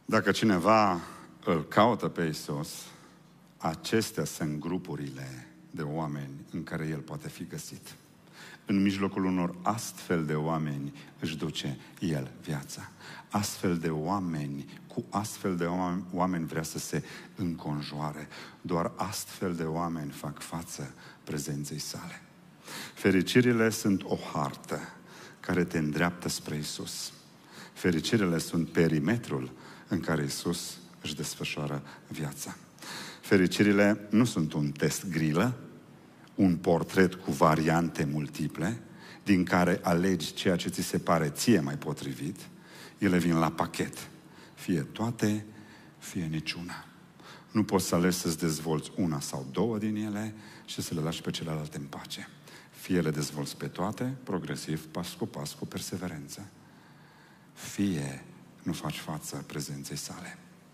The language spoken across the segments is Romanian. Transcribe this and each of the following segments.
Dacă cineva îl caută pe Iisus, acestea sunt grupurile de oameni în care el poate fi găsit. În mijlocul unor astfel de oameni își duce el viața. Astfel de oameni, cu astfel de oameni vrea să se înconjoare. Doar astfel de oameni fac față prezenței sale. Fericirile sunt o hartă care te îndreaptă spre Iisus. Fericirile sunt perimetrul în care Iisus își desfășoară viața. Fericirile nu sunt un test grilă, un portret cu variante multiple, din care alegi ceea ce ți se pare ție mai potrivit. Ele vin la pachet. Fie toate, fie niciuna. Nu poți să alegi să-ți dezvolți una sau două din ele și să le lași pe celelalte în pace. Fie le dezvolți pe toate, progresiv, pas cu pas, cu perseverență. Fie nu faci față prezenței sale.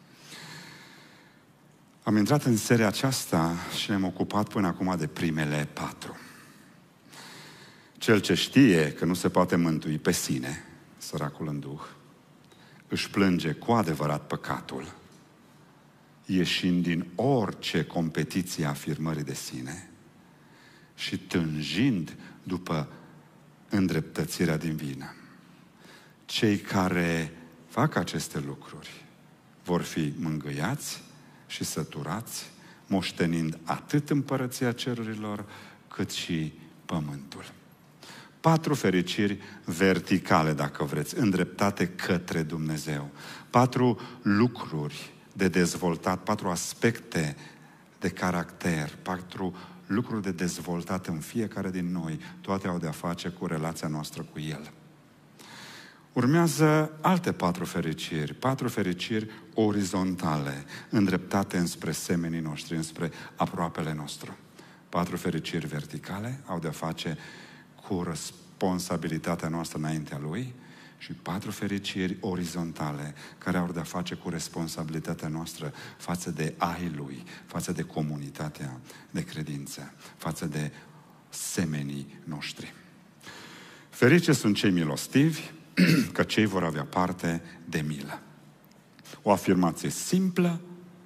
Am intrat în seria aceasta și ne-am ocupat până acum de primele 4. Cel ce știe că nu se poate mântui pe sine, săracul în duh, își plânge cu adevărat păcatul, ieșind din orice competiție a afirmării de sine și tânjind după îndreptățirea din vină. Cei care fac aceste lucruri vor fi mângâiați și săturați, moștenind atât împărăția cerurilor, cât și pământul. 4 fericiri verticale, dacă vreți, îndreptate către Dumnezeu. 4 lucruri de dezvoltat, 4 aspecte de caracter, 4 lucruri de dezvoltat în fiecare din noi. Toate au de-a face cu relația noastră cu El. Urmează alte 4 fericiri, 4 fericiri orizontale, îndreptate înspre semenii noștri, înspre aproapele nostru. 4 fericiri verticale au de-a face cu responsabilitatea noastră înaintea Lui și 4 fericiri orizontale care au de-a face cu responsabilitatea noastră față de ai Lui, față de comunitatea de credință, față de semenii noștri. Ferice sunt cei milostivi, că cei vor avea parte de milă. O afirmație simplă,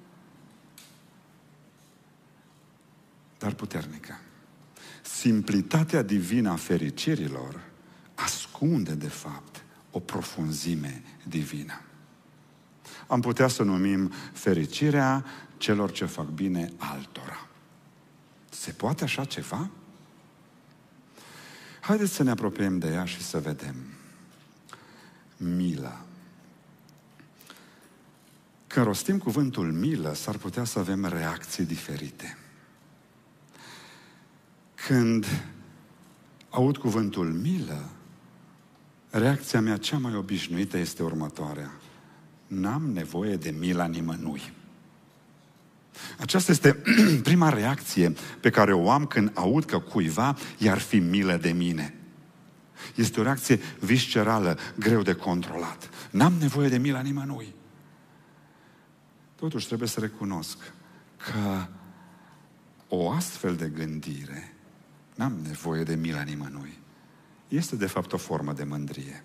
dar puternică. Simplitatea divină a fericirilor ascunde, de fapt, o profunzime divină. Am putea să numim fericirea celor ce fac bine altora. Se poate așa ceva? Haideți să ne apropiem de ea și să vedem. Milă. Când rostim cuvântul milă, s-ar putea să avem reacții diferite. Când aud cuvântul milă, reacția mea cea mai obișnuită este următoarea. N-am nevoie de mila nimănui. Aceasta este prima reacție pe care o am când aud că cuiva i-ar fi milă de mine. Este o reacție viscerală, greu de controlat. N-am nevoie de mila nimănui. Totuși trebuie să recunosc că o astfel de gândire, n-am nevoie de mila nimănui, este de fapt o formă de mândrie.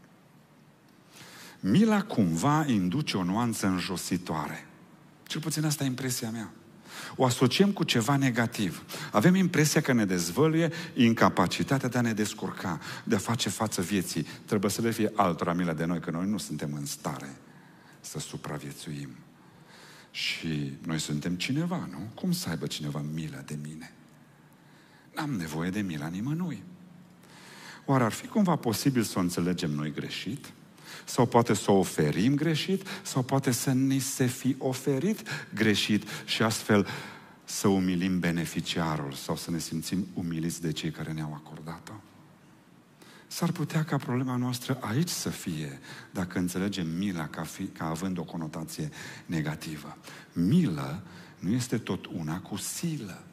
Mila cumva induce o nuanță înjositoare. Cel puțin asta e impresia mea. O asociem cu ceva negativ. Avem impresia că ne dezvăluie incapacitatea de a ne descurca, de a face față vieții. Trebuie să le fie altora milă de noi, că noi nu suntem în stare să supraviețuim. Și noi suntem cineva, nu? Cum să aibă cineva milă de mine? N-am nevoie de mila nimănui. Oare ar fi cumva posibil să o înțelegem noi greșit? Sau poate să o oferim greșit? Sau poate să ni se fi oferit greșit și astfel să umilim beneficiarul sau să ne simțim umiliți de cei care ne-au acordat-o? S-ar putea ca problema noastră aici să fie, dacă înțelegem mila ca având o conotație negativă. Milă nu este tot una cu silă.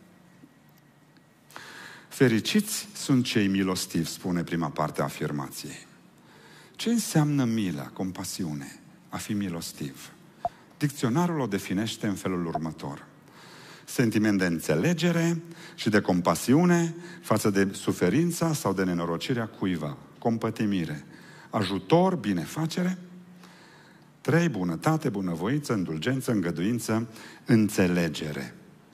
Fericiți sunt cei milostivi, spune prima parte a afirmației. Ce înseamnă mila, compasiune, a fi milostiv? Dicționarul o definește în felul următor. Sentiment de înțelegere și de compasiune față de suferința sau de nenorocirea cuiva. Compătimire, ajutor, binefacere, 3. Bunătate, bunăvoință, indulgență, îngăduință, înțelegere.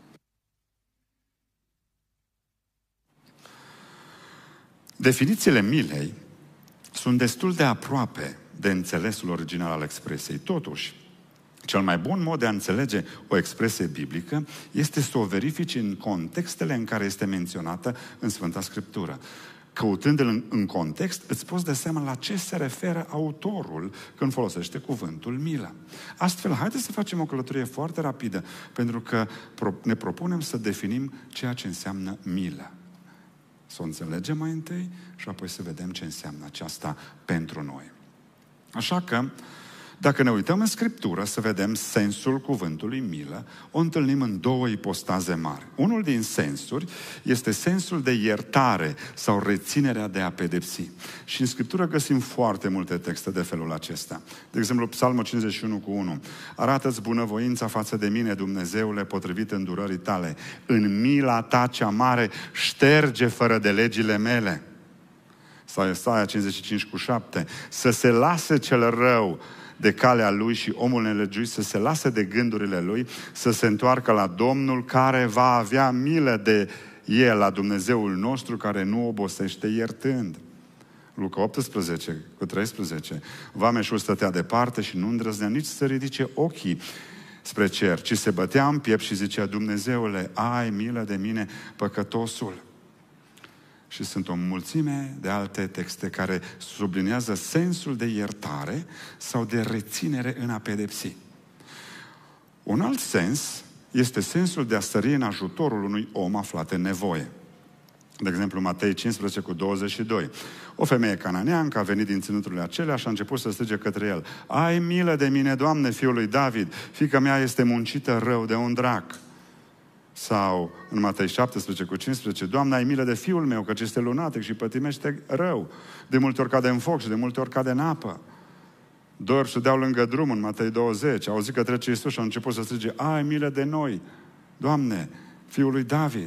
Definițiile milei sunt destul de aproape de înțelesul original al expresiei. Totuși, cel mai bun mod de a înțelege o expresie biblică este să o verifici în contextele în care este menționată în Sfânta Scriptură. Căutându-l în context, îți poți da seama la ce se referă autorul când folosește cuvântul milă. Astfel, haideți să facem o călătorie foarte rapidă, pentru că ne propunem să definim ceea ce înseamnă milă. Să o înțelegem mai întâi și apoi să vedem ce înseamnă aceasta pentru noi. Așa că, dacă ne uităm în Scriptură să vedem sensul cuvântului milă, o întâlnim în 2 ipostaze mari. Unul din sensuri este sensul de iertare sau reținerea de a pedepsi. Și în Scriptură găsim foarte multe texte de felul acesta. De exemplu, Psalmul 51:1. Arată-ți bunăvoința față de mine, Dumnezeule, potrivit îndurării tale. În mila ta cea mare șterge fără de legile mele. Sau Isaia 55:7. Să se lase cel rău de calea lui și omul nelegiuit să se lase de gândurile lui, să se întoarcă la Domnul care va avea milă de el, la Dumnezeul nostru care nu obosește iertând. Luca 18:13. Vameșul stătea departe și nu îndrăznea nici să ridice ochii spre cer, ci se bătea în piept și zicea: Dumnezeule, ai milă de mine, păcătosul. Și sunt o mulțime de alte texte care subliniază sensul de iertare sau de reținere în a pedepsi. Un alt sens este sensul de a sări în ajutorul unui om aflat în nevoie. De exemplu, Matei 15:22. O femeie cananeancă a venit din ținuturile acelea și a început să strige către el: Ai milă de mine, Doamne, fiul lui David, fiica mea este muncită rău de un drac. Sau în Matei 17:15, Doamne, ai milă de fiul meu, căci este lunatic și pătimește rău. De multe ori cade în foc și de multe ori cade în apă. Doi ori sudeau lângă drum în Matei 20. Au auzit că trece Iisus și au început să strige: ai milă de noi, Doamne, fiul lui David.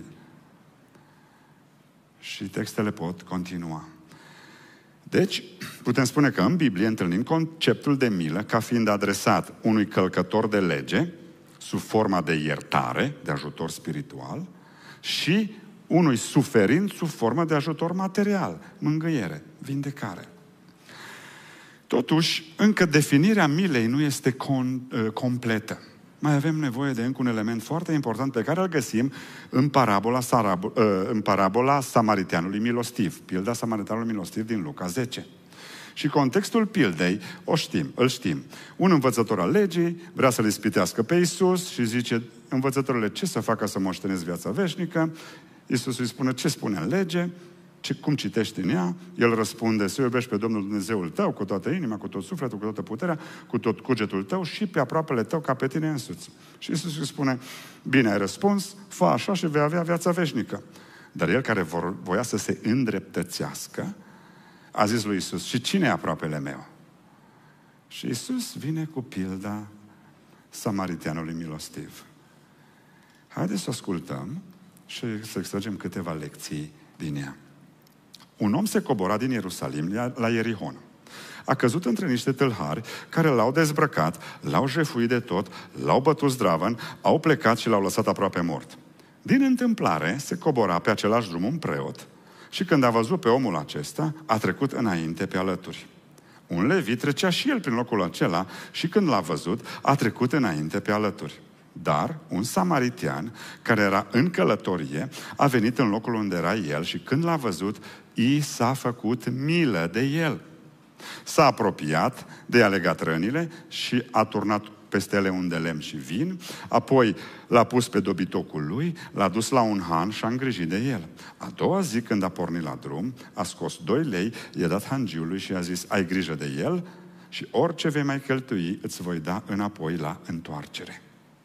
Și textele pot continua. Deci, putem spune că în Biblie întâlnim conceptul de milă ca fiind adresat unui călcător de lege, sub forma de iertare, de ajutor spiritual, și unui suferind sub formă de ajutor material, mângâiere, vindecare. Totuși, încă definirea milei nu este completă. Mai avem nevoie de încă un element foarte important pe care îl găsim în parabola Samariteanului milostiv, pilda Samariteanului milostiv din Luca 10. Și contextul pildei îl știm. Un învățător al legii vrea să-l ispitească pe Iisus și zice: învățătorule, ce să fac ca să moștenesc viața veșnică? Iisus îi spune: ce spune în lege? Cum citești în ea? El răspunde: să iubești pe Domnul Dumnezeul tău cu toată inima, cu tot sufletul, cu toată puterea, cu tot cugetul tău și pe aproapele tău ca pe tine însuți. Și Iisus îi spune: bine ai răspuns, fă așa și vei avea viața veșnică. Dar el, care voia să se îndreptățească, a zis lui Iisus: și cine e aproapele meu? Și Iisus vine cu pilda Samariteanului milostiv. Haideți să ascultăm și să extragem câteva lecții din ea. Un om se cobora din Ierusalim la Ierihon. A căzut între niște tâlhari care l-au dezbrăcat, l-au jefuit de tot, l-au bătut zdravăn, au plecat și l-au lăsat aproape mort. Din întâmplare se cobora pe același drum un preot și când a văzut pe omul acesta, a trecut înainte pe alături. Un levit trecea și el prin locul acela și când l-a văzut, a trecut înainte pe alături. Dar un samaritean, care era în călătorie, a venit în locul unde era el și când l-a văzut, i s-a făcut milă de el. S-a apropiat, de-a legat rănile și a turnat peste ele un de lemn și vin, apoi l-a pus pe dobitocul lui, l-a dus la un han și a îngrijit de el. A doua zi, când a pornit la drum, a scos 2 lei, i-a dat hangiului și a zis: ai grijă de el și orice vei mai cheltui îți voi da înapoi la întoarcere.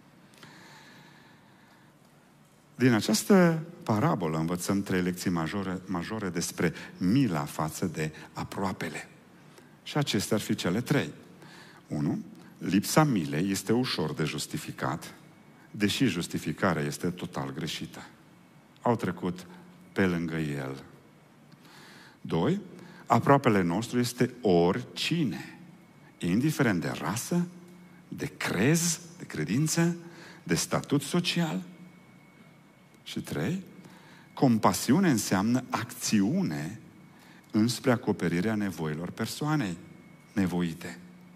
Din această parabolă învățăm 3 lecții majore despre mila față de aproapele. Și acestea ar fi cele 3. 1. Lipsa milei este ușor de justificat, deși justificarea este total greșită. Au trecut pe lângă el. 2. Aproapele nostru este oricine, indiferent de rasă, de crez, de credință, de statut social. Și 3, compasiune înseamnă acțiune înspre acoperirea nevoilor persoanei nevoite.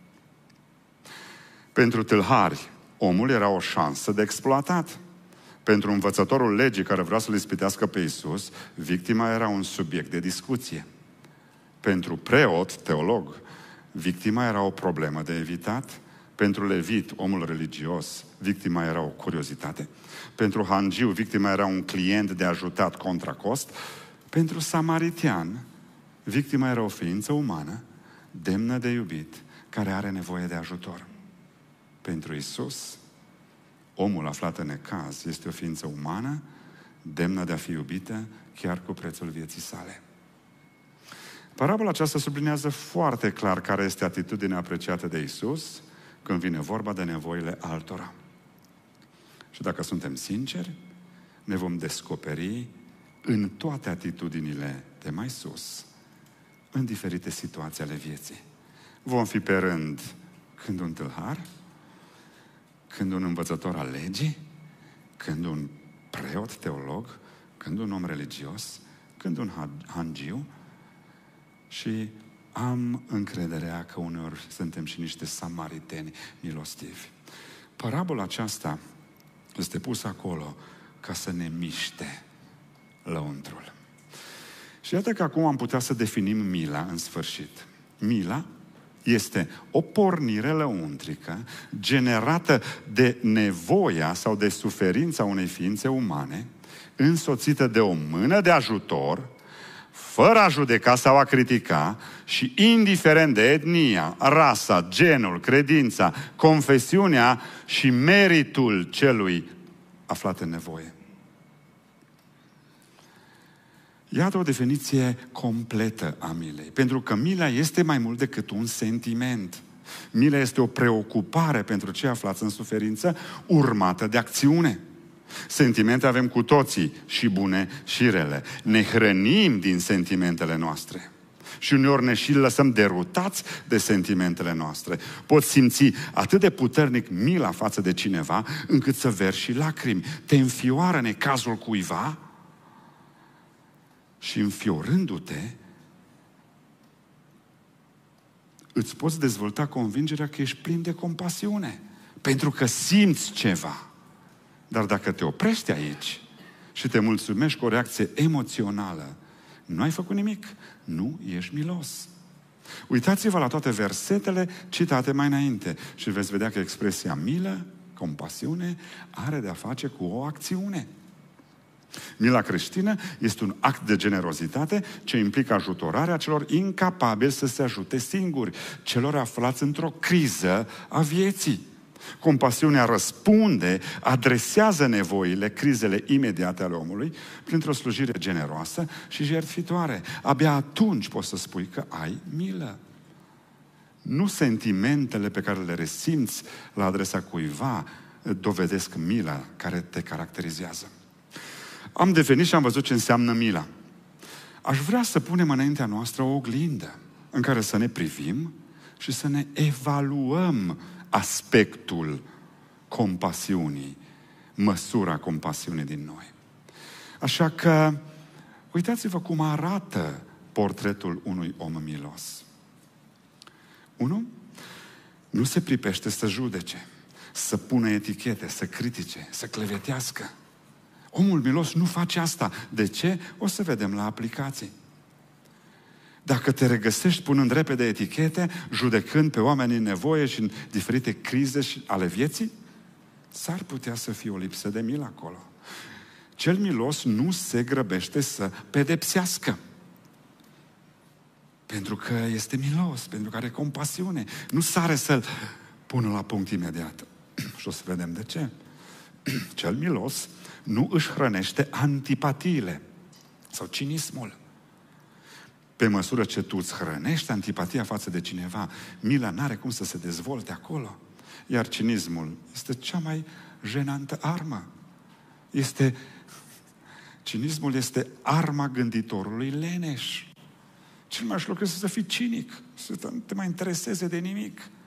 Pentru tâlhari, omul era o șansă de exploatat. Pentru învățătorul legii care vrea să-L ispitească pe Iisus, victima era un subiect de discuție. Pentru preot, teolog, victima era o problemă de evitat. Pentru levit, omul religios, victima era o curiozitate. Pentru hangiu, victima era un client de ajutat contra cost. Pentru samaritean, victima era o ființă umană, demnă de iubit, care are nevoie de ajutor. Pentru Iisus, omul aflat în necaz este o ființă umană, demnă de a fi iubită, chiar cu prețul vieții sale. Parabola aceasta sublinează foarte clar care este atitudinea apreciată de Iisus când vine vorba de nevoile altora. Și dacă suntem sinceri, ne vom descoperi în toate atitudinile de mai sus, în diferite situații ale vieții. Vom fi pe rând când un tâlhar, când un învățător al legii, când un preot teolog, când un om religios, când un hangiu, și am încrederea că uneori suntem și niște samariteni milostivi. Parabola aceasta este pusă acolo ca să ne miște lăuntrul. Și iată că acum am putea să definim mila în sfârșit. Mila este o pornire lăuntrică generată de nevoia sau de suferința unei ființe umane, însoțită de o mână de ajutor, fără a judeca sau a critica și indiferent de etnia, rasa, genul, credința, confesiunea și meritul celui aflat în nevoie. Iată o definiție completă a milei. Pentru că mila este mai mult decât un sentiment. Mila este o preocupare pentru cei aflați în suferință, urmată de acțiune. Sentimente avem cu toții, și bune și rele. Ne hrănim din sentimentele noastre. Și uneori ne și lăsăm derutați de sentimentele noastre. Poți simți atât de puternic mila față de cineva, încât să verși și lacrimi. Te înfioară necazul cuiva și înfiorându-te, îți poți dezvolta convingerea că ești plin de compasiune. Pentru că simți ceva. Dar dacă te oprești aici și te mulțumești cu o reacție emoțională, nu ai făcut nimic. Nu ești milos. Uitați-vă la toate versetele citate mai înainte și veți vedea că expresia milă, compasiune, are de-a face cu o acțiune. Mila creștină este un act de generozitate ce implică ajutorarea celor incapabili să se ajute singuri, celor aflați într-o criză a vieții. Compasiunea răspunde, adresează nevoile, crizele imediate ale omului printr-o slujire generoasă și jertfitoare. Abia atunci poți să spui că ai milă. Nu sentimentele pe care le resimți la adresa cuiva dovedesc mila care te caracterizează. Am devenit și am văzut ce înseamnă mila. Aș vrea să punem înaintea noastră o oglindă în care să ne privim și să ne evaluăm aspectul compasiunii, măsura compasiunii din noi. Așa că, uitați-vă cum arată portretul unui om milos. 1. Nu se pripește să judece, să pună etichete, să critique, să clevetească. Omul milos nu face asta. De ce? O să vedem la aplicații. Dacă te regăsești punând repede etichete, judecând pe oameni în nevoie și în diferite crize ale vieții, s-ar putea să fie o lipsă de milă acolo. Cel milos nu se grăbește să pedepsească. Pentru că este milos, pentru că are compasiune. Nu sare să-l pună la punct imediat. Și o să vedem de ce. Cel milos nu își hrănește antipatiile sau cinismul. Pe măsură ce tu îți hrănești antipatia față de cineva, mila n-are cum să se dezvolte acolo. Iar cinismul este cea mai jenantă armă. Cinismul este arma gânditorului leneș. Cel mai lucru este să fii cinic, să nu te mai intereseze de nimic.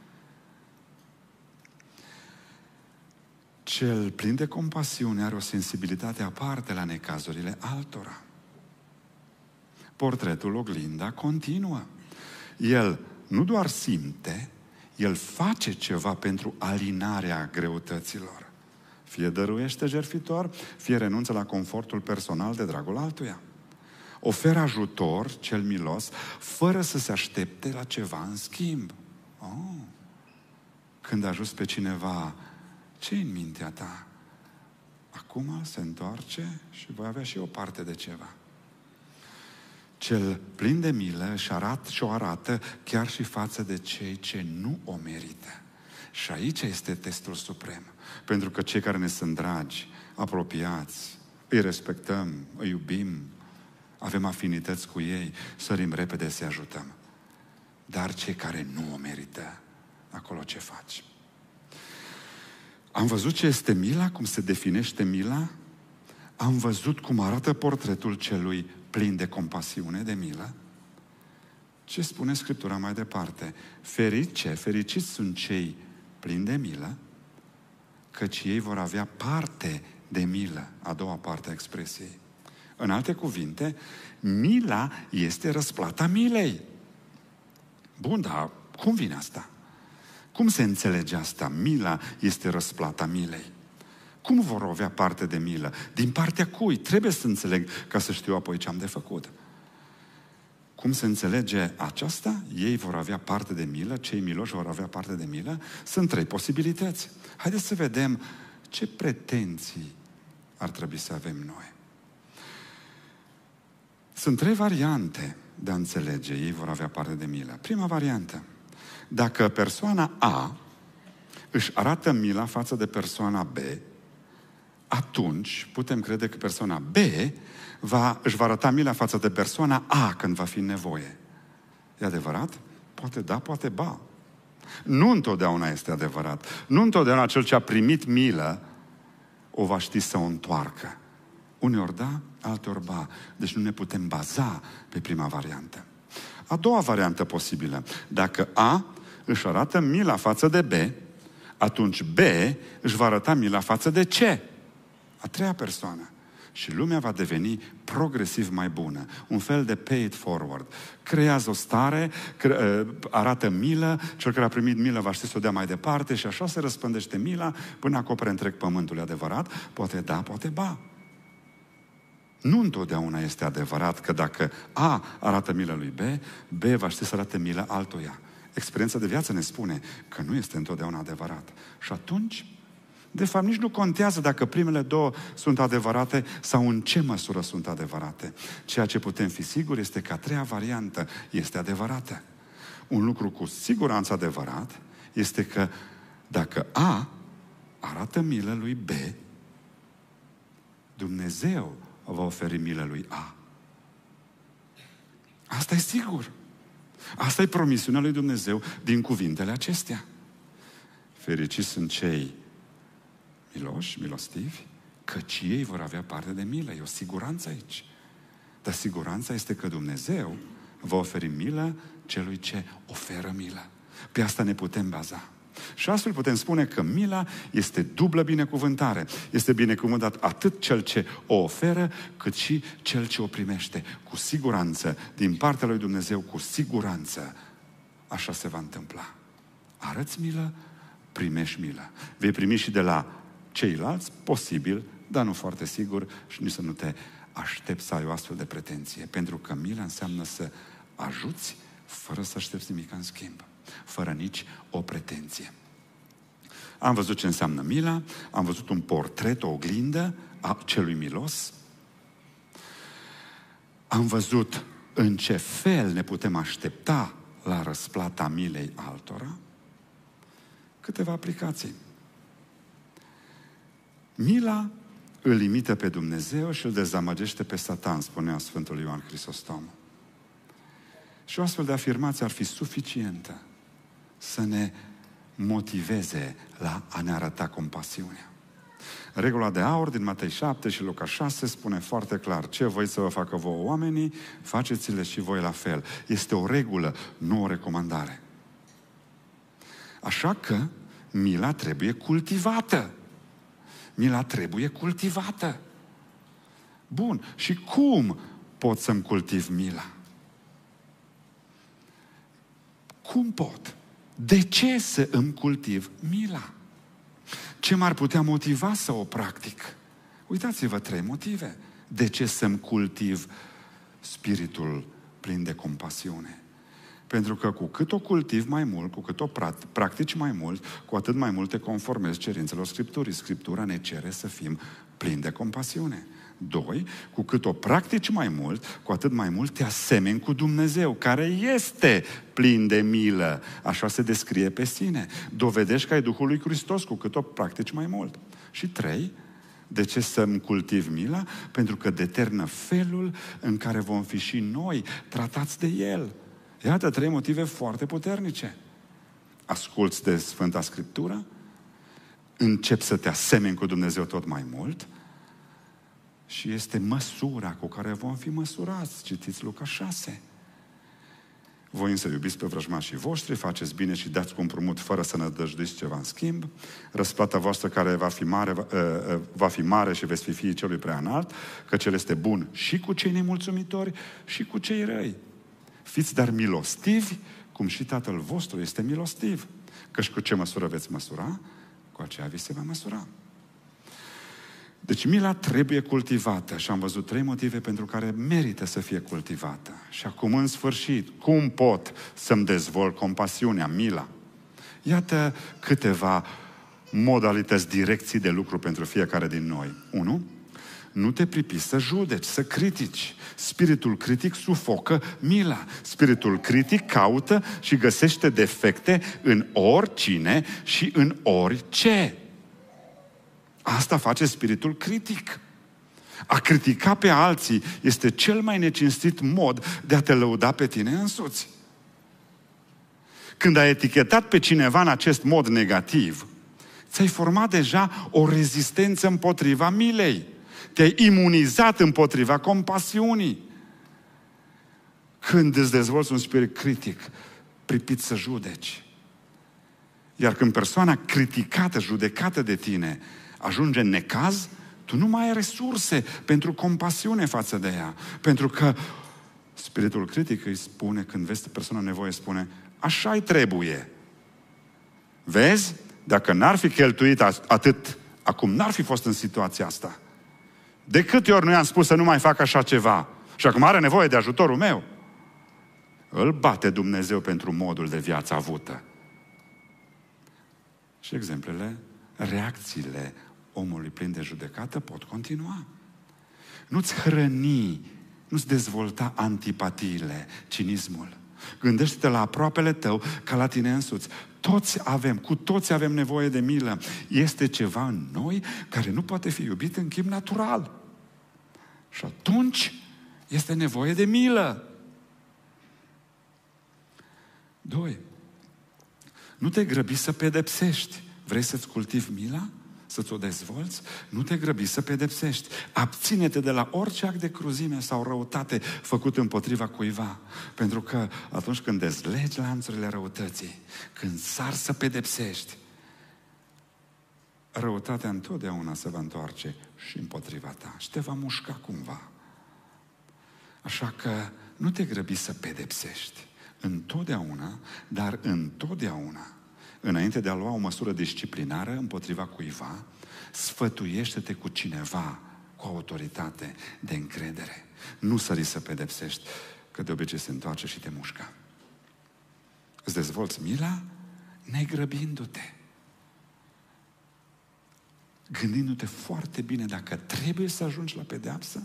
Cel plin de compasiune are o sensibilitate aparte la necazurile altora. Portretul, oglinda, continuă. El nu doar simte, el face ceva pentru alinarea greutăților. Fie dăruiește jertfitor, fie renunță la confortul personal de dragul altuia. Oferă ajutor, cel milos, fără să se aștepte la ceva în schimb. Când ajuți pe cineva, ce-i în mintea ta? Acum se întoarce și voi avea și o parte de ceva. Cel plin de milă și o arată chiar și față de cei ce nu o merită. Și aici este testul suprem. Pentru că cei care ne sunt dragi, apropiați, îi respectăm, îi iubim, avem afinități cu ei, sărim repede să-i ajutăm. Dar cei care nu o merită, acolo ce faci? Am văzut ce este mila, cum se definește mila. Am văzut cum arată portretul celui plin de compasiune, de milă. Ce spune Scriptura mai departe? Fericiți sunt cei plini de milă, căci ei vor avea parte de milă. A doua parte a expresiei. În alte cuvinte, mila este răsplata milei. Bun, dar cum vine asta? Cum se înțelege asta? Mila este răsplata milei. Cum vor avea parte de milă? Din partea cui? Trebuie să înțeleg ca să știu apoi ce am de făcut. Cum se înțelege aceasta? Ei vor avea parte de milă, cei miloși vor avea parte de milă. Sunt 3 posibilități. Haideți să vedem ce pretenții ar trebui să avem noi. Sunt 3 variante de a înțelege. Ei vor avea parte de milă. Prima variantă. Dacă persoana A își arată mila față de persoana B, atunci putem crede că persoana B își va arăta mila față de persoana A când va fi nevoie. E adevărat? Poate da, poate ba. Nu întotdeauna este adevărat. Nu întotdeauna cel ce a primit milă o va ști să o întoarcă. Uneori da, alteori ba. Deci nu ne putem baza pe prima variantă. A doua variantă posibilă. Dacă A își arată mila față de B, atunci B își va arăta mila față de C, a treia persoană. Și lumea va deveni progresiv mai bună. Un fel de pay it forward. Creează o stare, arată milă, cel care a primit milă va ști să o dea mai departe și așa se răspândește mila până acopere întreg pământul. E adevărat? Poate da, poate ba. Nu întotdeauna este adevărat că dacă A arată milă lui B, B va ști să arate milă altuia. Experiența de viață ne spune că nu este întotdeauna adevărat. Și atunci, de fapt, nici nu contează dacă primele 2 sunt adevărate sau în ce măsură sunt adevărate. Ceea ce putem fi siguri este că a treia variantă este adevărată. Un lucru cu siguranță adevărat este că dacă A arată milă lui B, Dumnezeu va oferi milă lui A. Asta e sigur. Asta e promisiunea lui Dumnezeu din cuvintele acestea. Fericiți sunt cei miloși, milostivi, căci ei vor avea parte de milă. E o siguranță aici. Dar siguranța este că Dumnezeu va oferi milă celui ce oferă milă. Pe asta ne putem baza. Și astfel putem spune că mila este dublă binecuvântare. Este binecuvântat atât cel ce o oferă, cât și cel ce o primește. Cu siguranță, din partea lui Dumnezeu, cu siguranță, așa se va întâmpla. Arăți milă, primești milă. Vei primi și de la ceilalți, posibil, dar nu foarte sigur, și nici să nu te aștepți să ai o astfel de pretenție. Pentru că mila înseamnă să ajuți fără să aștepți nimic în schimb. Fără nici o pretenție. Am văzut ce înseamnă mila, am văzut un portret, o oglindă a celui milos. Am văzut în ce fel ne putem aștepta la răsplata milei altora. Câteva aplicații. Mila îl imită pe Dumnezeu și îl dezamăgește pe Satan, spunea Sfântul Ioan Hristostom. Și o astfel de afirmație ar fi suficientă să ne motiveze la a ne arăta compasiunea. Regula de aur din Matei 7 și Luca 6 spune foarte clar: ce voi să vă facă vouă oamenii, faceți-le și voi la fel. Este o regulă, nu o recomandare. Așa că mila trebuie cultivată. Mila trebuie cultivată. Bun. Și cum pot să-mi cultiv mila? Cum pot? De ce să îmi cultiv mila? Ce m-ar putea motiva să o practic? Uitați-vă 3 motive. De ce să-mi cultiv spiritul plin de compasiune? Pentru că cu cât o cultiv mai mult, cu cât o practici mai mult, cu atât mai mult te conformezi cerințelor Scripturii. Scriptura ne cere să fim plini de compasiune. 2. Cu cât o practici mai mult, cu atât mai mult te asemeni cu Dumnezeu, care este plin de milă. Așa se descrie pe sine. Dovedești că ai Duhul lui Hristos cu cât o practici mai mult. Și 3. De ce să-mi cultiv mila? Pentru că determină felul în care vom fi și noi tratați de El. Iată 3 motive foarte puternice. Asculți de Sfânta Scriptură, începi să te asemeni cu Dumnezeu tot mai mult și este măsura cu care vom fi măsurați. Citiți Luca 6. Voi însă iubiți pe vrăjmașii voștri, faceți bine și dați cu împrumut fără să nădăjduiți ceva în schimb. Răsplata voastră care va fi mare și veți fi fiii celui prea înalt, că cel este bun și cu cei nemulțumitori și cu cei răi. Fiți dar milostivi, cum și Tatăl vostru este milostiv. Căci cu ce măsură veți măsura, cu aceea vi se va măsura. Deci mila trebuie cultivată și am văzut 3 motive pentru care merită să fie cultivată. Și acum, în sfârșit, cum pot să-mi dezvolt compasiunea, mila? Iată câteva modalități, direcții de lucru pentru fiecare din noi. 1. Nu te pripi să judeci, să critici. Spiritul critic sufocă mila. Spiritul critic caută și găsește defecte în oricine și în orice. Asta face spiritul critic. A critica pe alții este cel mai necinstit mod de a te lăuda pe tine însuți. Când ai etichetat pe cineva în acest mod negativ, ți-ai format deja o rezistență împotriva milei. Te-ai imunizat împotriva compasiunii. Când îți dezvolți un spirit critic, pripit să judeci. Iar când persoana criticată, judecată de tine, ajunge în necaz, tu nu mai ai resurse pentru compasiune față de ea. Pentru că spiritul critic îi spune, când vezi persoana nevoie, spune, așa-i trebuie. Vezi? Dacă n-ar fi cheltuit atât, acum n-ar fi fost în situația asta. De câte ori nu i-am spus să nu mai fac așa ceva? Și acum are nevoie de ajutorul meu. Îl bate Dumnezeu pentru modul de viață avută. Și exemplele, reacțiile omului plin de judecată pot continua. Nu-ți hrăni, nu-ți dezvolta antipatiile, cinismul. Gândește-te la aproapele tău ca la tine însuți. Cu toți avem nevoie de milă. Este ceva în noi care nu poate fi iubit în chip natural. Și atunci este nevoie de milă. 2. Nu te grăbi să pedepsești. Vrei să-ți cultivi mila? Să-ți o dezvolți? Nu te grăbi să pedepsești. Abține-te de la orice act de cruzime sau răutate făcut împotriva cuiva. Pentru că atunci când dezlegi lanțurile răutății, când sar să pedepsești, răutatea întotdeauna se va întoarce și împotriva ta și te va mușca cumva. Așa că nu te grăbi să pedepsești. Întotdeauna, dar întotdeauna, înainte de a lua o măsură disciplinară împotriva cuiva, sfătuiește-te cu cineva cu autoritate de încredere. Nu sări să pedepsești, că de obicei se întoarce și te mușcă. Îți dezvolți mila negrăbindu-te. Gândindu-te foarte bine dacă trebuie să ajungi la pedeapsă.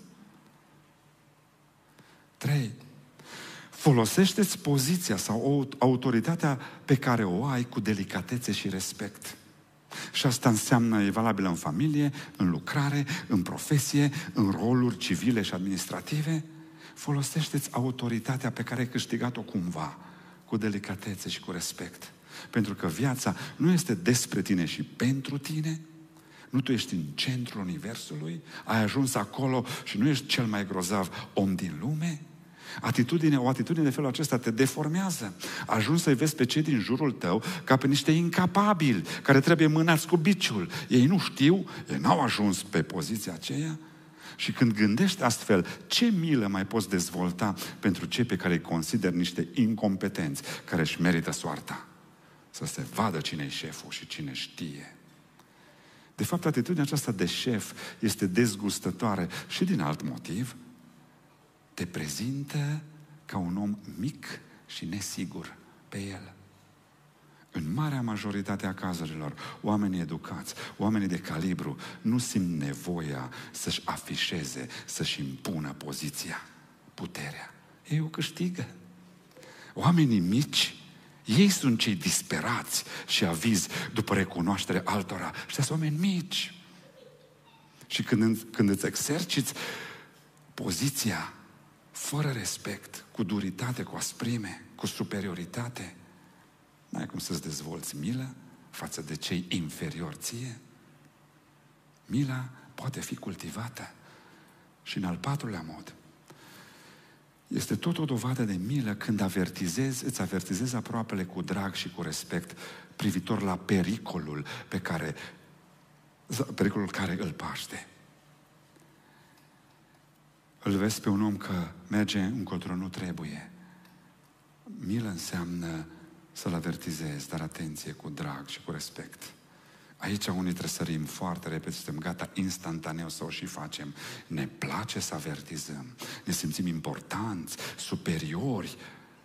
3. Folosește-ți poziția sau autoritatea pe care o ai cu delicatețe și respect. Și asta înseamnă, e valabilă în familie, în lucrare, în profesie, în roluri civile și administrative. Folosește-ți autoritatea pe care ai câștigat-o cumva, cu delicatețe și cu respect. Pentru că viața nu este despre tine și pentru tine. Nu tu ești în centrul universului, ai ajuns acolo și nu ești cel mai grozav om din lume. O atitudine de felul acesta te deformează. Ajungi să-i vezi pe cei din jurul tău ca pe niște incapabili care trebuie mânați cu biciul. Ei nu știu, ei n-au ajuns pe poziția aceea. Și când gândești astfel, ce milă mai poți dezvolta pentru cei pe care îi consideri niște incompetenți, care își merită soarta? Să se vadă cine e șeful și cine știe. De fapt, atitudinea aceasta de șef este dezgustătoare și din alt motiv. Te prezintă ca un om mic și nesigur pe el. În marea majoritate a cazurilor, oamenii educați, oamenii de calibru, nu simt nevoia să-și afișeze, să-și impună poziția, puterea. Ei o câștigă. Oamenii mici, ei sunt cei disperați și avizi după recunoaștere altora. Și sunt oameni mici. Și când îți exerciți poziția fără respect, cu duritate, cu asprime, cu superioritate, n-ai cum să-ți dezvolți milă față de cei inferiori ție. Mila poate fi cultivată. Și în al patrulea mod, este tot o dovadă de milă când îți avertizezi aproapele cu drag și cu respect privitor la pericolul care îl paște. Îl vezi pe un om că merge încotro nu trebuie. Milă înseamnă să-l avertizezi, dar atenție, cu drag și cu respect. Aici unii trebuie să sărim foarte repede, suntem gata instantaneu să o și facem. Ne place să avertizăm, ne simțim importanți, superiori.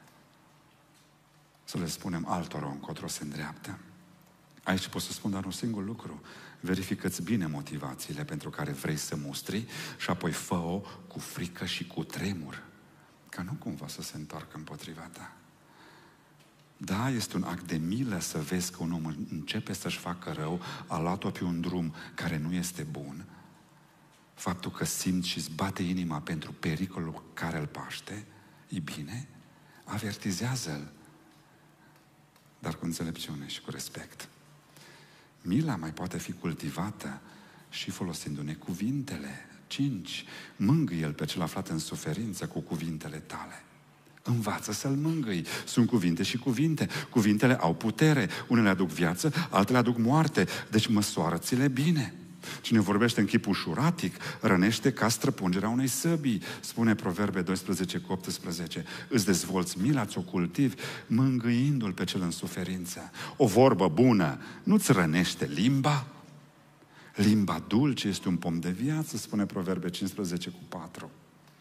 Să le spunem altora încotro se îndreaptă. Aici pot să spun doar un singur lucru. Verifică-ți bine motivațiile pentru care vrei să mustri și apoi fă-o cu frică și cu tremur, ca nu cumva să se întoarcă împotriva ta. Da, este un act de milă să vezi că un om începe să-și facă rău, a luat-o pe un drum care nu este bun. Faptul că simți și îți bate inima pentru pericolul care îl paște, e bine, avertizează-l, dar cu înțelepciune și cu respect. Mila mai poate fi cultivată și folosindu-ne cuvintele. 5. Mângâie-l pe cel aflat în suferință cu cuvintele tale. Învață să-l mângâi. Sunt cuvinte și cuvinte. Cuvintele au putere. Unele aduc viață, altele aduc moarte. Deci măsoară-ți-le bine. Cine vorbește în chip ușuratic, rănește ca străpungerea unei săbii. Spune Proverbe 12:18. Îți dezvolți mila, ți-o cultivi, mângâindu-l pe cel în suferință. O vorbă bună nu-ți rănește limba? Limba dulce este un pom de viață, spune Proverbe 15:4.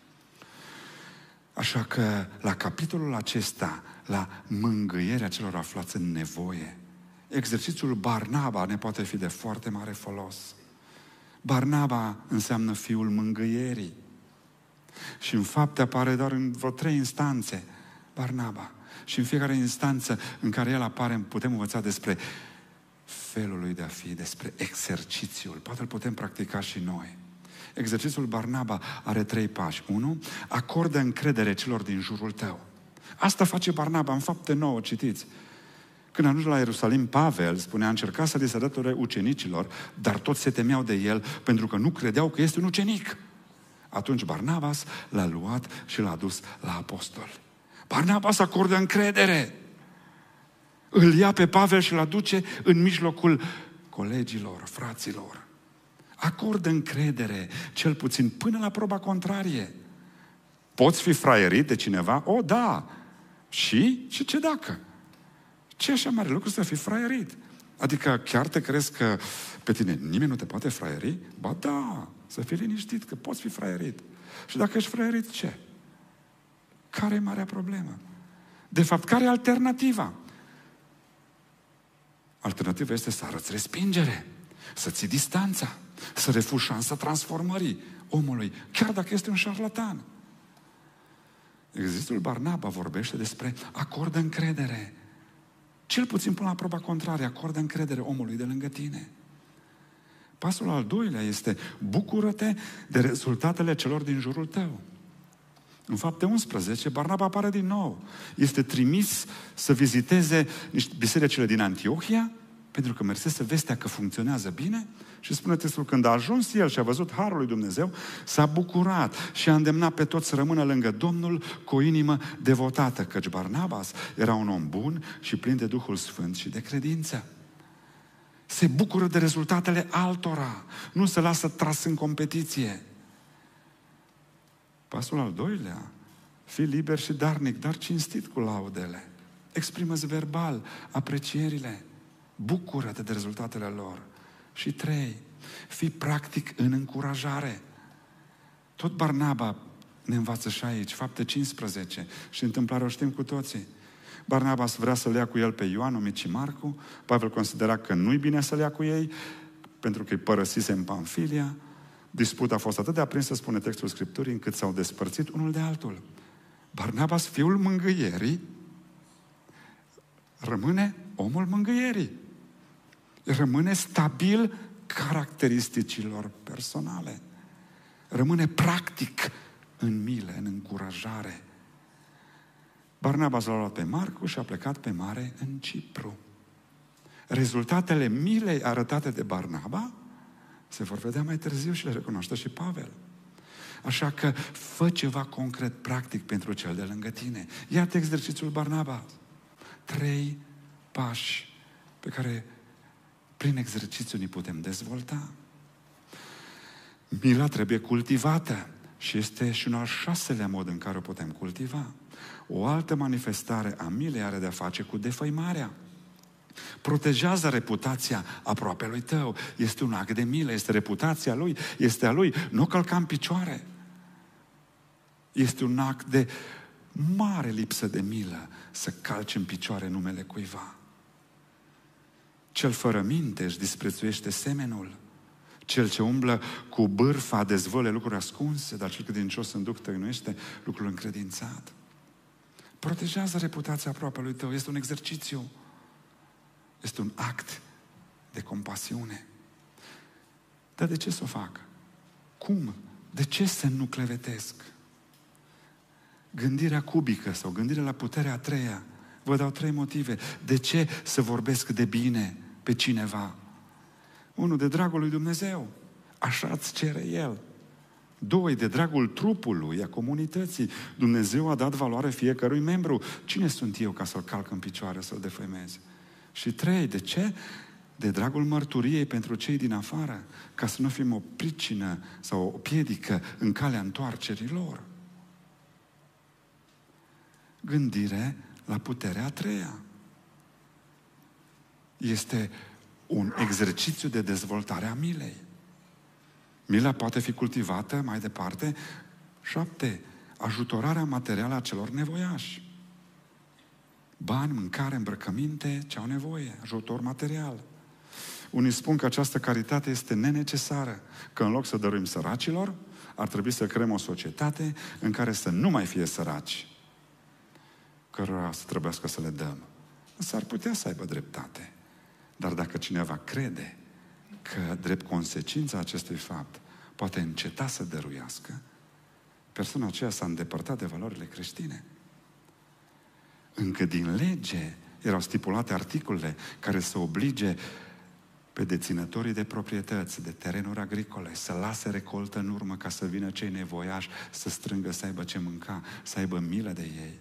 Așa că la capitolul acesta, la mângâierea celor aflați în nevoie, exercițiul Barnaba ne poate fi de foarte mare folos. Barnaba înseamnă fiul mângâierii. Și în fapte apare doar în vreo 3 instanțe Barnaba. Și în fiecare instanță în care el apare putem învăța despre felul lui de a fi, despre exercițiul. Poate îl putem practica și noi. Exercițiul Barnaba are 3 pași. 1. Acordă încredere celor din jurul tău. Asta face Barnaba în Fapte 9, citiți. Când ajunge la Ierusalim, Pavel spunea, încerca să li se alăture ucenicilor, dar toți se temeau de el pentru că nu credeau că este un ucenic. Atunci Barnabas l-a luat și l-a dus la apostoli. Barnabas acordă încredere. Îl ia pe Pavel și îl aduce în mijlocul colegilor, fraților. Acordă încredere, cel puțin până la proba contrarie. Poți fi fraierit de cineva? O, da. Și ce dacă? Ce așa mare lucru să fii fraierit? Adică chiar te crezi că pe tine nimeni nu te poate fraieri? Ba da, să fii liniștit că poți fi fraierit. Și dacă ești fraierit, ce? Care e marea problemă? De fapt, care e alternativa? Alternativa este să arăți respingere, să ții distanța, să refuzi șansa transformării omului, chiar dacă este un șarlatan. Exercițiul Barnaba vorbește despre acordă încredere. Cel puțin până la proba contrarie, acordă încredere omului de lângă tine. Pasul al doilea este bucură-te de rezultatele celor din jurul tău. În Fapte 11, Barnaba apare din nou. Este trimis să viziteze bisericile din Antiohia Pentru că mersese vestea că funcționează bine și spune textul, când a ajuns el și a văzut harul lui Dumnezeu, s-a bucurat și a îndemnat pe toți să rămână lângă Domnul cu o inimă devotată, căci Barnabas era un om bun și plin de Duhul Sfânt și de credință. Se bucură de rezultatele altora, nu se lasă tras în competiție. Pasul al doilea, fii liber și darnic, dar cinstit cu laudele. Exprimă-ți verbal aprecierile. Bucură-te de rezultatele lor. Și 3, fii practic în încurajare. Tot Barnaba ne învață și aici, Fapte 15, și întâmplarea o știm cu toții. Barnaba vrea să-l ia cu el pe Ioan, numit și Marcu. Pavel considera că nu-i bine să-l ia cu ei, pentru că îi părăsise în Pamfilia. Disputa a fost atât de aprinsă, spune textul Scripturii, încât s-au despărțit unul de altul. Barnaba, fiul mângâierii, rămâne omul mângâierii. Rămâne stabil caracteristicilor personale. Rămâne practic în milă, în încurajare. Barnaba l-a luat pe Marcu și a plecat pe mare în Cipru. Rezultatele milei arătate de Barnaba se vor vedea mai târziu și le recunoaște și Pavel. Așa că fă ceva concret, practic pentru cel de lângă tine. Iată exercițiul Barnaba. 3 pași pe care prin exercițiu ne putem dezvolta. Mila trebuie cultivată și este și un al 6-lea mod în care o putem cultiva. O altă manifestare a milei are de-a face cu defăimarea. Protejează reputația aproapelui tău. Este un act de milă, este reputația lui, este a lui. Nu călca în picioare. Este un act de mare lipsă de milă să calci în picioare numele cuiva. Cel fără minte își disprețuiește semenul. Cel ce umblă cu bârfa dezvăluie lucruri ascunse, dar cel credincios în duh tăinuiește lucrul încredințat. Protejează reputația aproapelui tău. Este un exercițiu. Este un act de compasiune. Dar de ce să o fac? Cum? De ce să nu clevetesc? Gândirea cubică sau gândirea la puterea a treia. Vă dau 3 motive. De ce să vorbesc de bine pe cineva? 1, de dragul lui Dumnezeu. Așa îți cere El. 2, de dragul trupului, a comunității. Dumnezeu a dat valoare fiecărui membru. Cine sunt eu ca să-l calc în picioare, să-l defăimez? Și 3, de ce? De dragul mărturiei pentru cei din afară, ca să nu fim o pricină sau o piedică în calea întoarcerii lor. Gândire la puterea a treia. Este un exercițiu de dezvoltare a milei. Mila poate fi cultivată mai departe. 7. Ajutorarea materială a celor nevoiași. Bani, mâncare, îmbrăcăminte, ce au nevoie, ajutor material. Unii spun că această caritate este nenecesară, că în loc să dăruim săracilor, ar trebui să creăm o societate în care să nu mai fie săraci, cărora să trebuiască să le dăm. S-ar putea să aibă dreptate. Dar dacă cineva crede că, drept consecința acestui fapt, poate înceta să dăruiască, persoana aceea s-a îndepărtat de valorile creștine. Încă din lege erau stipulate articole care să oblige pe deținătorii de proprietăți, de terenuri agricole, să lase recoltă în urmă ca să vină cei nevoiași, să strângă, să aibă ce mânca, să aibă milă de ei.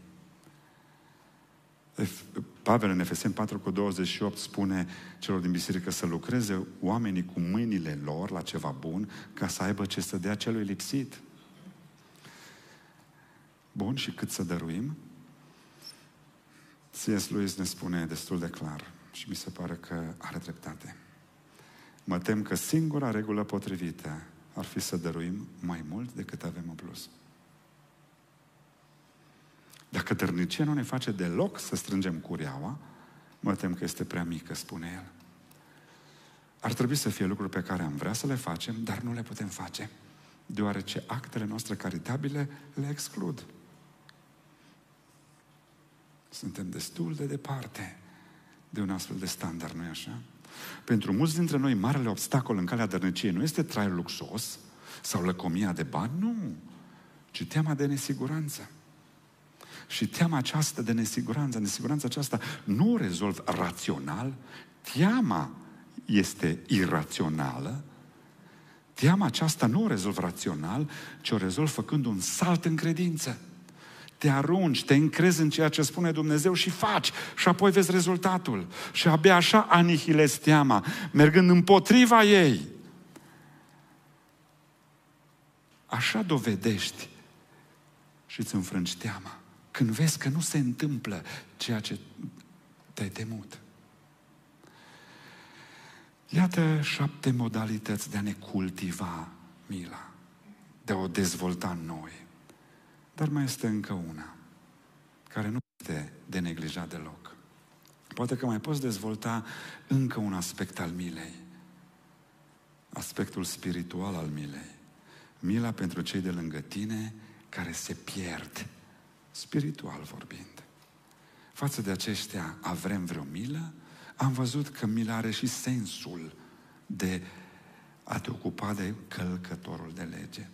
Pavel în Efeseni 4:28 spune celor din biserică să lucreze oamenii cu mâinile lor la ceva bun, ca să aibă ce să dea celui lipsit. Bun, și cât să dăruim? C.S. Lewis ne spune destul de clar și mi se pare că are dreptate. Mă tem că singura regulă potrivită ar fi să dăruim mai mult decât avem în plus. Dacă dărnicia nu ne face deloc să strângem cureaua, mă tem că este prea mică, spune el. Ar trebui să fie lucruri pe care am vrea să le facem, dar nu le putem face, deoarece actele noastre caritabile le exclud. Suntem destul de departe de un astfel de standard, nu-i așa? Pentru mulți dintre noi, marele obstacol în calea dărniciei nu este traiul luxos sau lăcomia de bani, nu, ci teama de nesiguranță. Și teama aceasta de nesiguranța aceasta nu o rezolv rațional, teama este irațională, teama aceasta nu o rezolv rațional, ci o rezolv făcând un salt în credință. Te arunci, te încrezi în ceea ce spune Dumnezeu și faci. Și apoi vezi rezultatul. Și abia așa anihilezi teama, mergând împotriva ei. Așa dovedești și îți înfrângi teama. Când vezi că nu se întâmplă ceea ce te-ai temut. Iată 7 modalități de a ne cultiva mila, de a o dezvolta în noi. Dar mai este încă una, care nu este de neglijat deloc. Poate că mai poți dezvolta încă un aspect al milei. Aspectul spiritual al milei. Mila pentru cei de lângă tine care se pierd, spiritual vorbind. Față de aceștia avem vreo milă? Am văzut că mila are și sensul de a te ocupa de călcătorul de lege.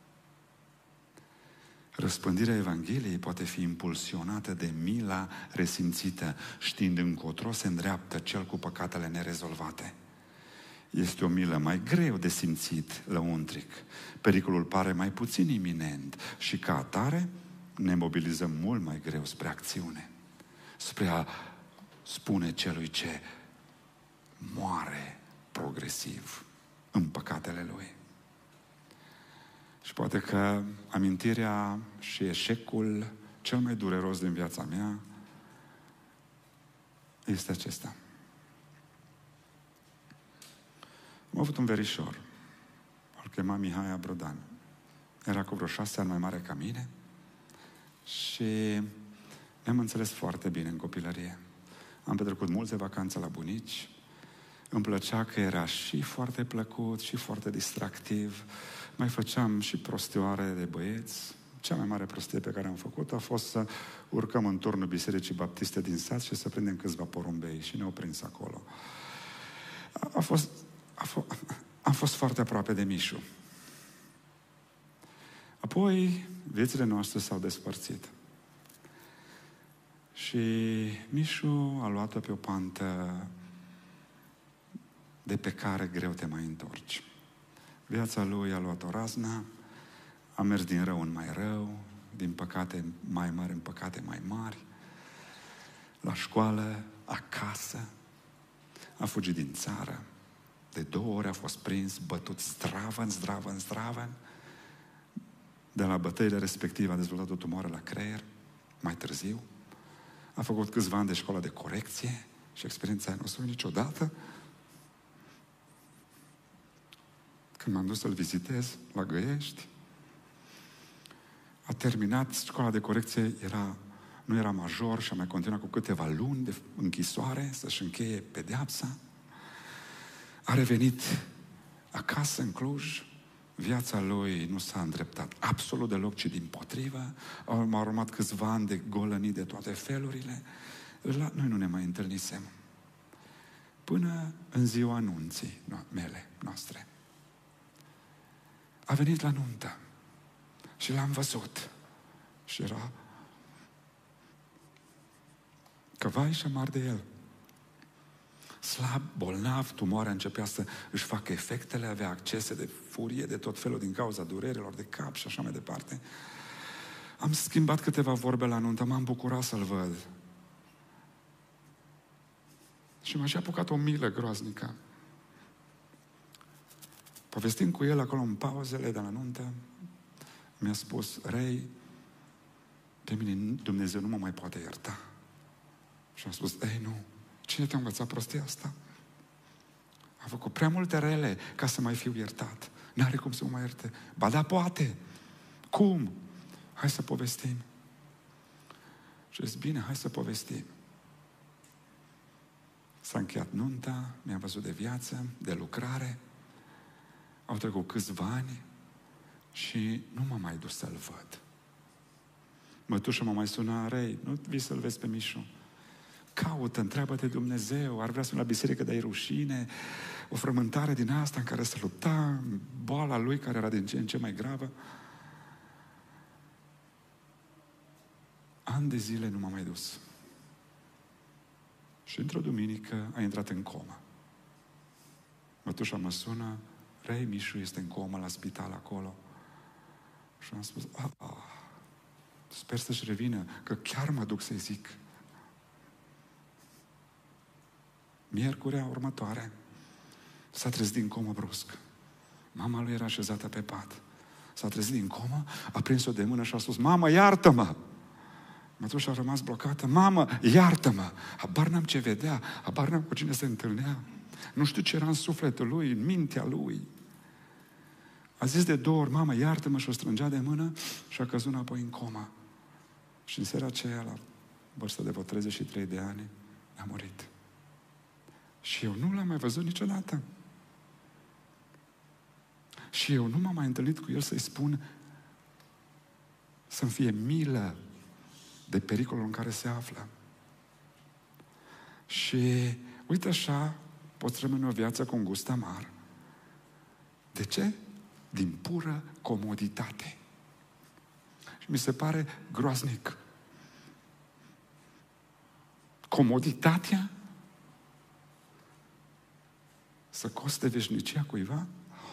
Răspândirea Evangheliei poate fi impulsionată de mila resimțită, știind încotro se îndreaptă cel cu păcatele nerezolvate. Este o milă mai greu de simțit lăuntric. Pericolul pare mai puțin iminent și ca atare ne mobilizăm mult mai greu spre acțiune. Spre a spune celui ce moare progresiv în păcatele lui. Și poate că amintirea și eșecul cel mai dureros din viața mea este acesta. Am avut un verișor, îl chema Mihai Abrodan. Era cu vreo 6 ani mai mare ca mine și ne-am înțeles foarte bine în copilărie. Am petrecut multe vacanțe la bunici. Îmi plăcea că era și foarte plăcut și foarte distractiv. Mai făceam și prostioare de băieți. Cea mai mare prostie pe care am făcut a fost să urcăm în turnul Bisericii Baptiste din sat și să prindem câțiva porumbei și ne-au prins acolo. Am fost foarte aproape de Mișu. Apoi, viețile noastre s-au despărțit. Și Mișu a luat-o pe o pantă de pe care greu te mai întorci. Viața lui a luat o razna, a mers din rău în mai rău, din păcate mai mari în păcate mai mari, la școală, acasă, a fugit din țară, de 2 ori a fost prins, bătut zdravăn. De la bătăile respective a dezvoltat o tumoare la creier, mai târziu. A făcut câțiva ani de școală de corecție și experiența aia nu o să niciodată. Când m-am dus să-l vizitez la Găiești, a terminat școala de corecție, nu era major și a mai continuat cu câteva luni de închisoare să-și încheie pedeapsa. A revenit acasă în Cluj, viața lui nu s-a îndreptat absolut deloc, ci dimpotrivă. Au urmat câțiva ani de golănii de toate felurile. Noi nu ne mai întâlnisem. Până în ziua anunții noastre. A venit la nuntă și l-am văzut. Și era căvai și amar de el. Slab, bolnav, tumoarea începea să își facă efectele, avea accese de furie, de tot felul din cauza durerilor de cap și așa mai departe. Am schimbat câteva vorbe la nuntă, m-am bucurat să-l văd. Și m-a și apucat o milă groaznică. Povestind cu el acolo în pauzele de la nuntă, mi-a spus: Rei, pe mine Dumnezeu nu mă mai poate ierta. Și am spus: ei, nu. Cine te-a învățat prostia asta? A făcut prea multe rele ca să mai fiu iertat. N-are cum să mă mai ierte. Ba da, poate. Cum? Hai să povestim. Și zic: bine, hai să povestim. S-a încheiat nunta, mi-am văzut de viață, de lucrare. Au trecut câțiva ani și nu m-am mai dus să-l văd. Mătușa mă mai suna: Rei, nu vii să-l vezi pe Mișu? Caută, întreabă-te Dumnezeu, ar vrea să la biserică, dar e rușine, o frământare din asta în care se lupta, boala lui care era din ce în ce mai gravă. Ani de zile nu m-am mai dus. Și într-o duminică a intrat în comă. Mătușa mă sună, Rei, Mișu este în comă la spital acolo. Și am spus, sper să-și revină, că chiar mă duc să-i zic. Miercurea următoare s-a trezit din comă brusc. Mama lui era așezată pe pat. S-a trezit din comă, a prins-o de mână și a spus, mamă, iartă-mă! Mătușa a rămas blocată, mamă, iartă-mă! Habar n-am ce vedea, habar n-am cu cine se întâlnea. Nu știu ce era în sufletul lui, în mintea lui. A zis de 2 ori, mamă, iartă-mă, și o strângea de mână și a căzut înapoi în coma. Și în seara aceea, la vârstă de vreo 33 de ani, a murit. Și eu nu l-am mai văzut niciodată. Și eu nu m-am mai întâlnit cu el să-i spun să-mi fie milă de pericolul în care se află. Și uite așa, poți rămâne o viață cu un gust amar. De ce? Din pură comoditate. Și mi se pare groaznic. Comoditatea să coste veșnicia cuiva?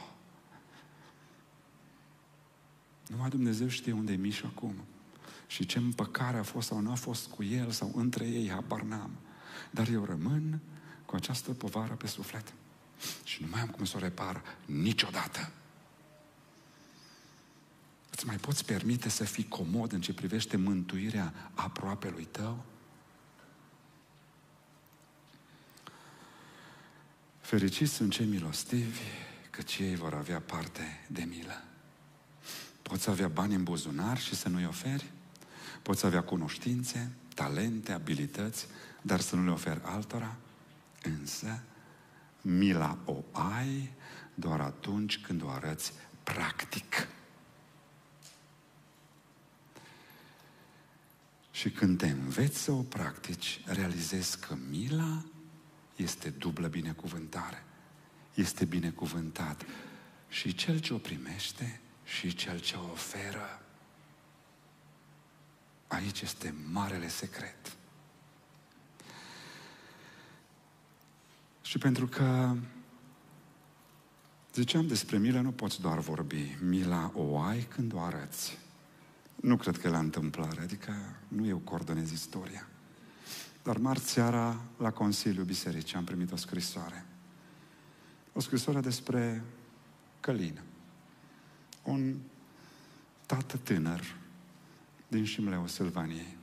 Numai Dumnezeu știe unde e Mișu acum. Și ce împăcare a fost sau nu a fost cu el sau între ei, habar n-am. Dar eu rămân cu această povară pe suflet. Și nu mai am cum să o repar niciodată. Îți mai poți permite să fii comod în ce privește mântuirea aproapelui tău? Fericiți sunt cei milostivi, căci ei vor avea parte de milă. Poți avea bani în buzunar și să nu-i oferi? Poți avea cunoștințe, talente, abilități, dar să nu le oferi altora? Însă, mila o ai doar atunci când o arăți practic. Și când te înveți să o practici, realizezi că mila este dublă binecuvântare. Este binecuvântat și cel ce o primește și cel ce o oferă. Aici este marele secret. Și pentru că ziceam despre milă, nu poți doar vorbi. Mila o ai când o arăți. Nu cred că e la întâmplare, adică nu eu coordonez istoria. Dar marți seara, la Consiliul Bisericii, am primit o scrisoare. O scrisoare despre Călin. Un tată tânăr din Șimleu, Sâlvaniei.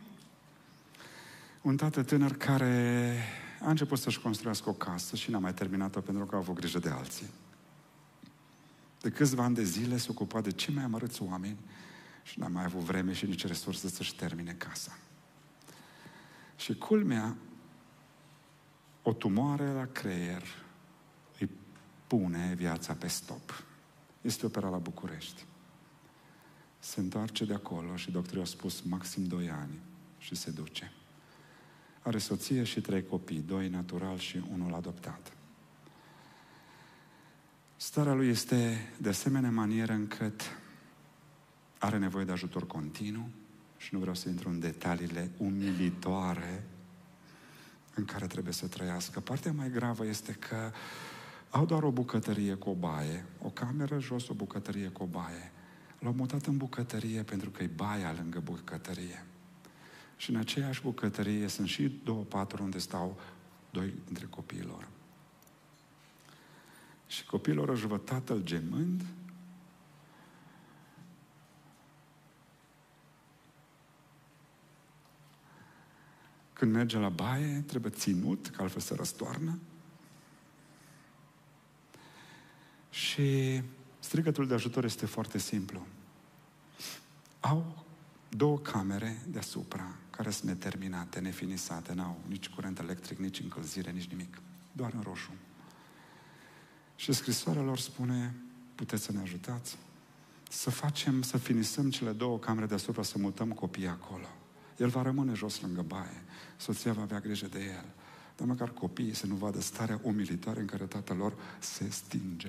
Un tată tânăr care a început să-și construiască o casă și n-a mai terminat-o pentru că a avut grijă de alții. De câțiva ani de zile se ocupa de cei mai amărâți oameni și n-a mai avut vreme și nici resurse să-și termine casa. Și culmea, o tumoare la creier îi pune viața pe stop. Este operat la București. Se întoarce de acolo și doctorii au spus maxim 2 ani și se duce. Are soție și 3 copii, 2 natural și 1 adoptat. Starea lui este de asemenea manieră încât are nevoie de ajutor continuu și nu vreau să intru în detaliile umilitoare în care trebuie să trăiască. Partea mai gravă este că au doar o bucătărie cu o baie, o cameră jos, o bucătărie cu o baie. L-au mutat în bucătărie pentru că e baia lângă bucătărie. Și în aceeași bucătărie sunt și 2 paturi unde stau 2 dintre copiilor. Și copiilor își văd tatăl gemând când merge la baie, trebuie ținut, că altfel se răstoarnă. Și strigătul de ajutor este foarte simplu. Au 2 camere deasupra, care sunt neterminate, nefinisate, n-au nici curent electric, nici încălzire, nici nimic. Doar în roșu. Și scrisoarea lor spune, puteți să ne ajutați? Să finisăm cele 2 camere deasupra, să mutăm copiii acolo. El va rămâne jos lângă baie. Soția va avea grijă de el. Dar măcar copiii să nu vadă starea umilitoare în care tatăl lor se stinge.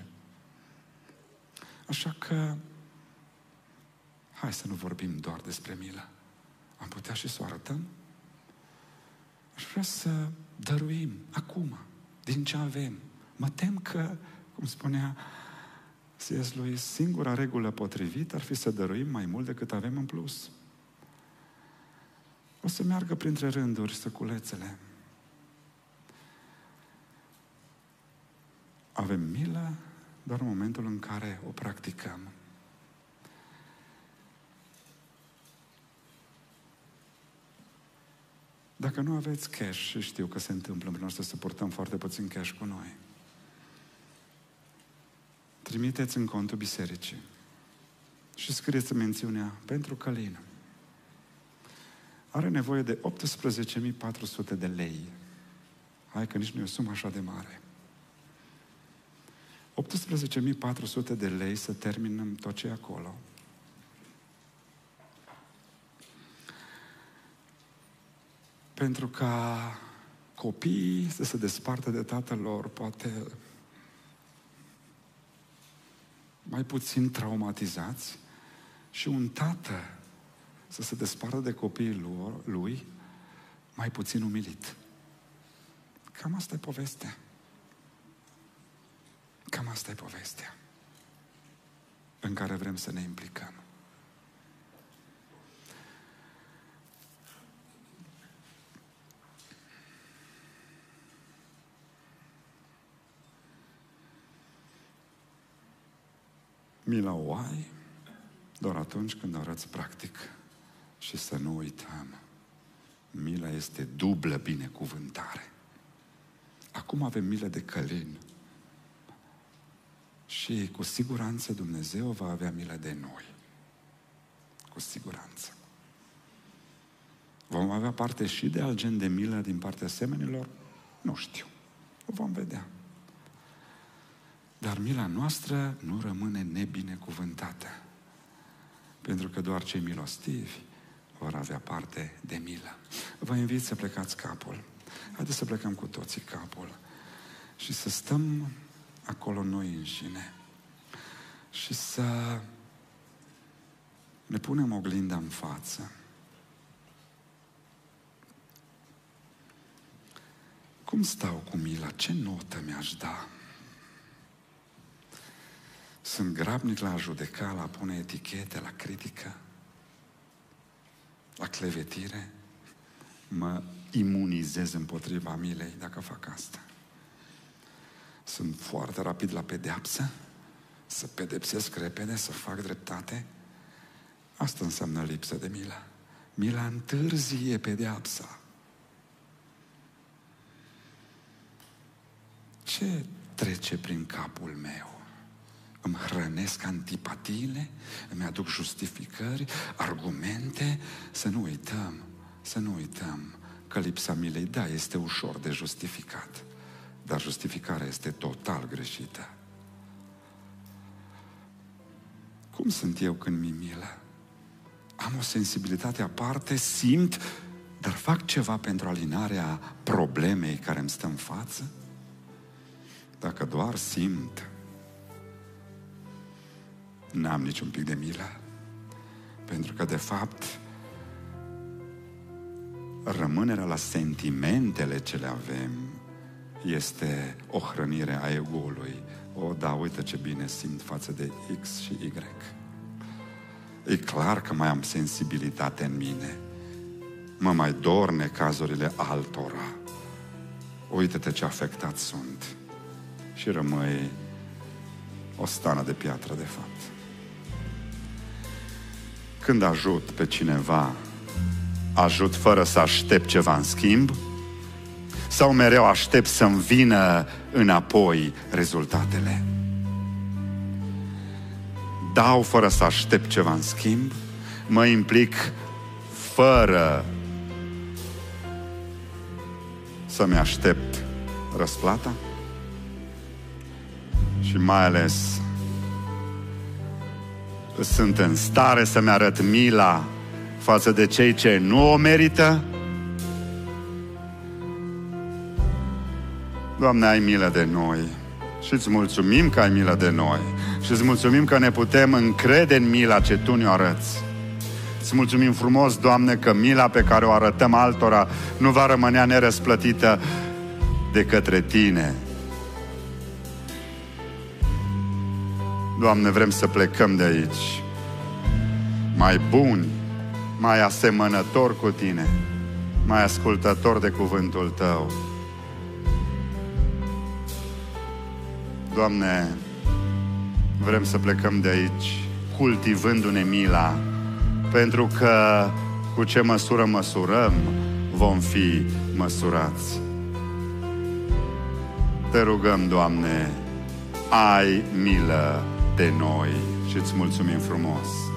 Așa că hai să nu vorbim doar despre milă. Am putea și să o arătăm? Aș vrea să dăruim acum, din ce avem. Mă tem că, cum spunea C.S. Lewis, singura regulă potrivită ar fi să dăruim mai mult decât avem în plus. O să meargă printre rânduri săculețele. Avem milă doar în momentul în care o practicăm. Dacă nu aveți cash, și știu că se întâmplă în noastră să purtăm foarte puțin cash cu noi, trimiteți în contul bisericii și scrieți mențiunea pentru Călin. Are nevoie de 18.400 de lei. Hai că nici nu e o sumă așa de mare. 18.400 de lei să terminăm tot ce e acolo. Pentru ca copiii să se despartă de tatăl lor, poate mai puțin traumatizați, și un tată să se despartă de copiii lui mai puțin umilit. Cam asta e povestea. Cam asta e povestea în care vrem să ne implicăm. Mila o ai doar atunci când arăți practic. Și să nu uităm, mila este dublă binecuvântare. Acum avem milă de Călin și cu siguranță Dumnezeu va avea milă de noi. Cu siguranță. Vom avea parte și de alt gen de milă din partea semenilor? Nu știu. O vom vedea. Dar mila noastră nu rămâne nebinecuvântată. Pentru că doar cei milostivi vor avea parte de milă. Vă invit să plecați capul. Haideți să plecăm cu toții capul și să stăm acolo noi înșine și să ne punem oglinda în față. Cum stau cu mila? Ce notă mi-aș da? Sunt grabnic la a judeca, la a pune etichete, la critică, la clevetire. Mă imunizez împotriva milei dacă fac asta. Sunt foarte rapid la pedeapsă, să pedepsesc repede, să fac dreptate. Asta înseamnă lipsă de milă. Mila întârzie pedeapsa. Ce trece prin capul meu? Îmi hrănesc antipatiile, îmi aduc justificări, argumente. Să nu uităm că lipsa milei, da, este ușor de justificat, dar justificarea este total greșită. Cum sunt eu când mi-e milă? Am o sensibilitate aparte, simt, dar fac ceva pentru alinarea problemei care îmi stă în față? Dacă doar simt, n-am niciun pic de milă. Pentru că, de fapt, rămânerea la sentimentele ce le avem este o hrănire a ego-ului. Da, uite ce bine simt față de X și Y. E clar că mai am sensibilitate în mine. Mă mai dor necazurile altora. Uite-te ce afectat sunt. Și rămâi o stană de piatră, de fapt. Când ajut pe cineva, ajut fără să aștept ceva în schimb? Sau mereu aștept să-mi vină înapoi rezultatele? Dau fără să aștept ceva în schimb? Mă implic fără să-mi aștept răsplata? Și mai ales sunt în stare să-mi arăt mila față de cei ce nu o merită? Doamne, ai milă de noi și îți mulțumim că ai milă de noi și îți mulțumim că ne putem încrede în mila ce Tu ne-o arăți. Îți mulțumim frumos, Doamne, că mila pe care o arătăm altora nu va rămâne nerăsplătită, de către Tine. Doamne, vrem să plecăm de aici mai buni, mai asemănători cu Tine, mai ascultători de cuvântul Tău. Doamne, vrem să plecăm de aici cultivându-ne mila, pentru că cu ce măsură măsurăm, vom fi măsurați. Te rugăm, Doamne, ai milă de noi și îți mulțumim frumos.